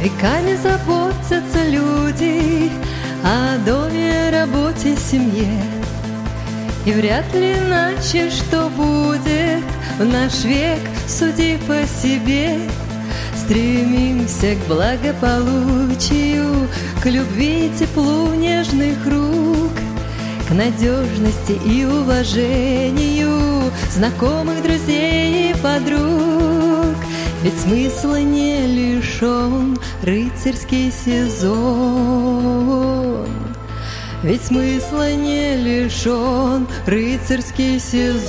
Веками заботятся люди о доме, работе, семье. И вряд ли иначе, что будет в наш век, суди по себе. Стремимся к благополучию, к любви, теплу нежных рук, к надежности и уважению знакомых, друзей и подруг. Ведь смысла не лишен рыцарский сезон. Ведь смысла не лишен рыцарский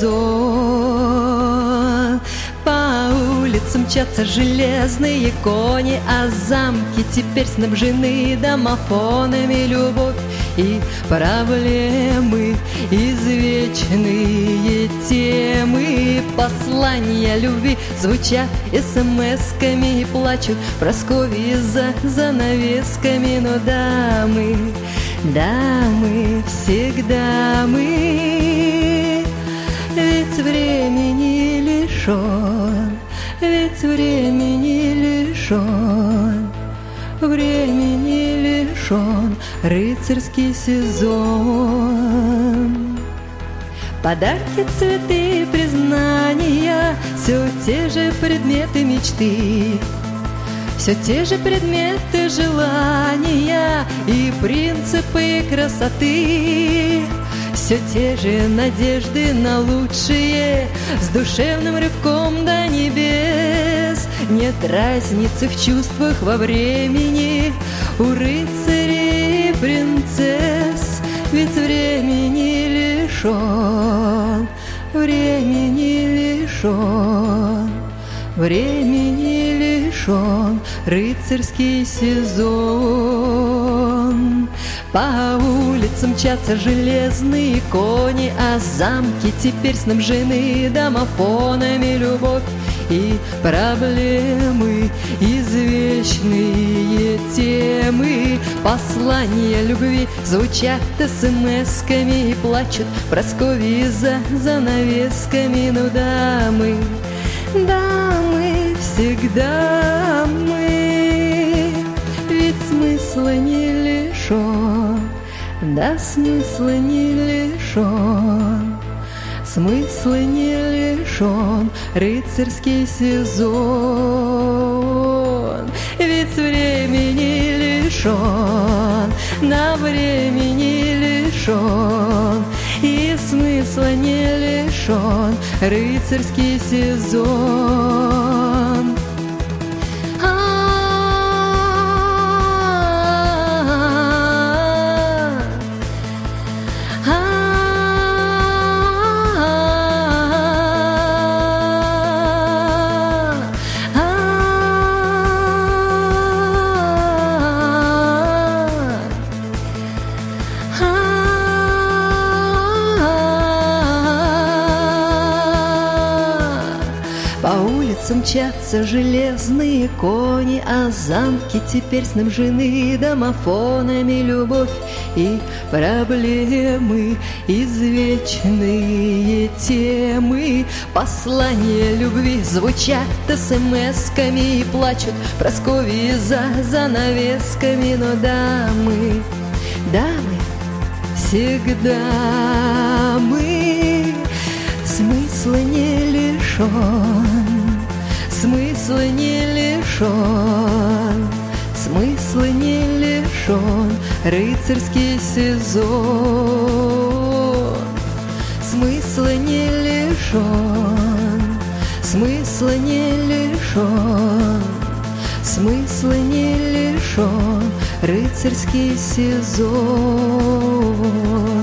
сезон. По улицам мчатся железные кони, а замки теперь снабжены домофонами. Любовь и проблемы, извечные темы. Послания любви звучат смс-ками и плачут Прасковьи за занавесками. Но дамы, дамы, всегда мы, ведь времени лишен, ведь времени лишен, времени лишен рыцарский сезон. Подарки, цветы, признания, все те же предметы мечты, все те же предметы желания и принципы красоты. Все те же надежды на лучшее с душевным рывком до небес. Нет разницы в чувствах во времени у рыцарей и принцесс. Ведь времени лишен, времени лишен, времени лишен рыцарский сезон. По улицам мчатся железные кони, а замки теперь снабжены домофонами. Любовь и проблемы, извечные темы. Послания любви звучат смс-ками и плачут Прасковьи за занавесками. Ну дамы, дамы, всегда мы, ведь смысла не лишен, да смысла не лишен, смысла не лишен рыцарский сезон. Ведь времени лишен, на времени лишен, и смысла не лишен рыцарский сезон. По улицам мчатся железные кони, а замки теперь снабжены домофонами. Любовь и проблемы, извечные темы. Послания любви звучат смс-ками и плачут Прасковьи за занавесками. Но дамы, дамы, всегда мы, смысла не лишен, смысла не лишен, смысла не лишен рыцарский сезон. Смысла не лишен, смысла не лишен, смысла не лишен рыцарский сезон.